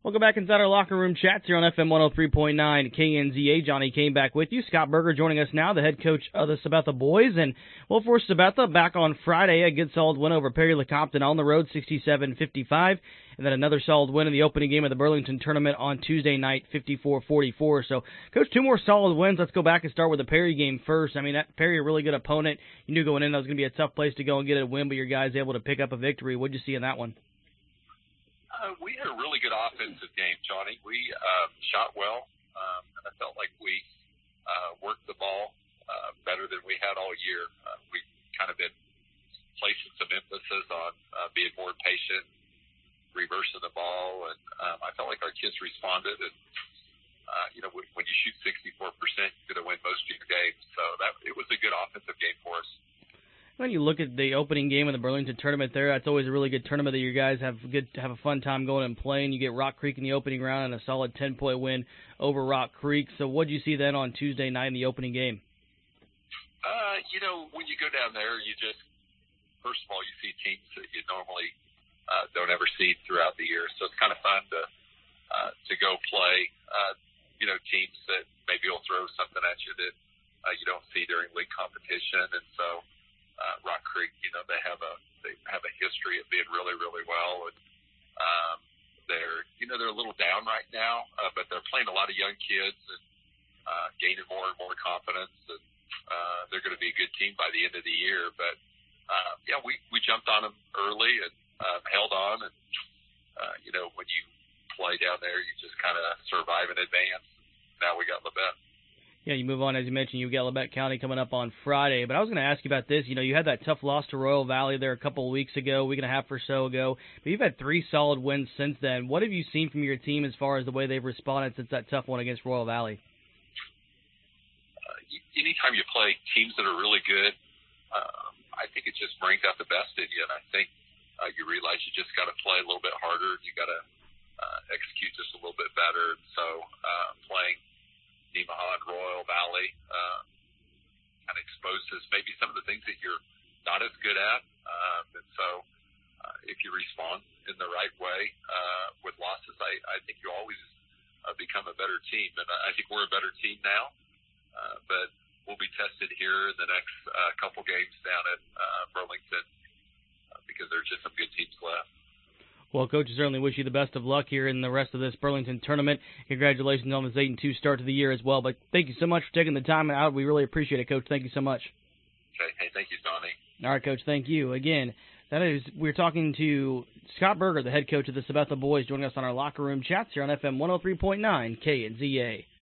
Welcome back inside our locker room chats here on FM 103.9 KNZA. Johnny Kane back with you. Scott Berger joining us now, the head coach of the Sabetha boys. And, well, for Sabetha, back on Friday, a good solid win over Perry Lecompton on the road, 67-55. And then another solid win in the opening game of the Burlington tournament on Tuesday night, 54-44. So, Coach, two more solid wins. Let's go back and start with the Perry game first. I mean, Perry, a really good opponent. You knew going in that was going to be a tough place to go and get a win, but your guys able to pick up a victory. What did you see in that one? We had a really good offensive game, Johnny. We shot well, and I felt like we worked the ball better than we had all year. We've kind of been placing some emphasis on being more patient, reversing the ball, and I felt like our kids responded. And, when you shoot 64%, you're going to win most of your games. So it was a good offensive game for us. When you look at the opening game of the Burlington tournament there, that's always a really good tournament that you guys have a fun time going and playing. You get Rock Creek in the opening round and a solid 10-point win over Rock Creek. So what did you see then on Tuesday night in the opening game? When you go down there, first of all, you see teams that you normally don't ever see throughout the year. So it's kind of fun to go play, teams that maybe will throw something at you that you don't see during league competition. And so Rock Creek, they have a history of being really, really well, and they're a little down right now, but they're playing a lot of young kids and gaining more and more confidence, and they're going to be a good team by the end of the year. But we jumped on them early and held on, and when you play down there, you just kind of survive in advance. Now we got Labette. Yeah, you move on, as you mentioned, you got Labette County coming up on Friday. But I was going to ask you about this. You had that tough loss to Royal Valley there a couple of weeks ago, week and a half or so ago. But you've had 3 solid wins since then. What have you seen from your team as far as the way they've responded since that tough one against Royal Valley? Anytime you play teams that are really good, I think it just brings out the best in you. And I think you realize you just got to play a little bit harder. You got to execute just a little bit better. And so playing Nemaha and Royal Valley kind of exposes maybe some of the things that you're not as good at. And so if you respond in the right way with losses, I think you always become a better team. And I think we're a better team now, but we'll be tested here in the next couple games down at Burlington because there's just some good teams left. Well, Coach, I certainly wish you the best of luck here in the rest of this Burlington tournament. Congratulations on this 8-2 start to the year as well. But thank you so much for taking the time out. We really appreciate it, Coach. Thank you so much. Okay. Hey, thank you, Donnie. All right, Coach. Thank you. Again, we're talking to Scott Berger, the head coach of the Sabetha boys, joining us on our locker room chats here on FM 103.9 KNZA.